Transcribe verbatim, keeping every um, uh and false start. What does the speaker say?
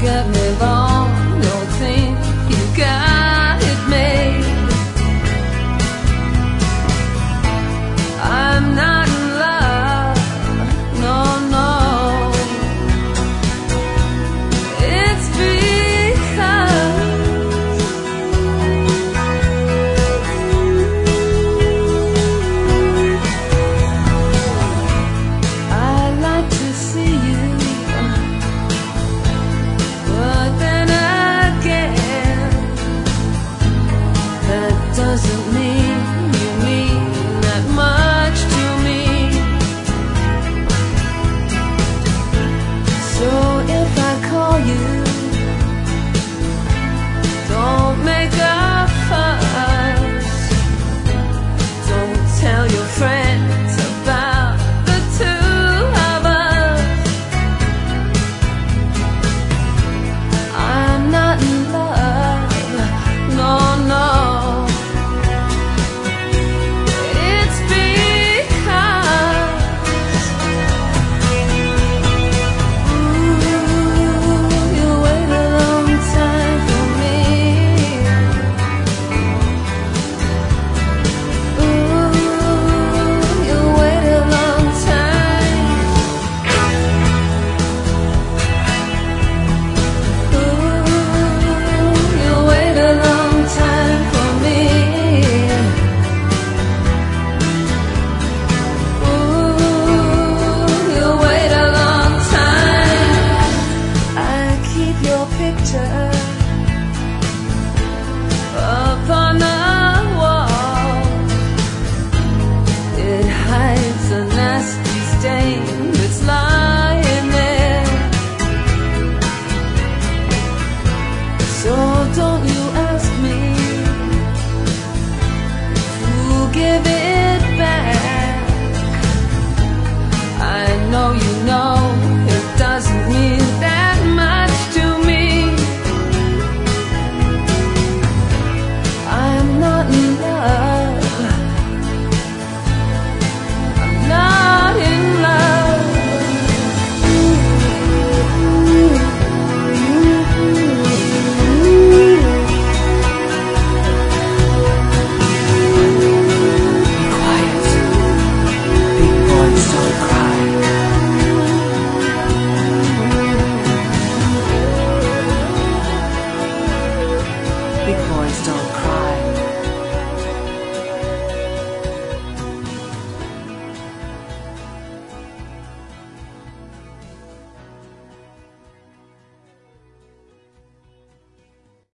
get me wrong, don't think you got it made. I'm not in love, no, no. It's because I like to see you, but then again, that doesn't mean you mean that much to me. So if I call you, don't make a fuss. Don't tell your friends about the two of us. I'm not in love, no, no. It's because ooh, you wait a long time for me. Ooh, you wait a long time. Ooh, you wait a long time for me. Ooh, you wait a long time. I keep your picture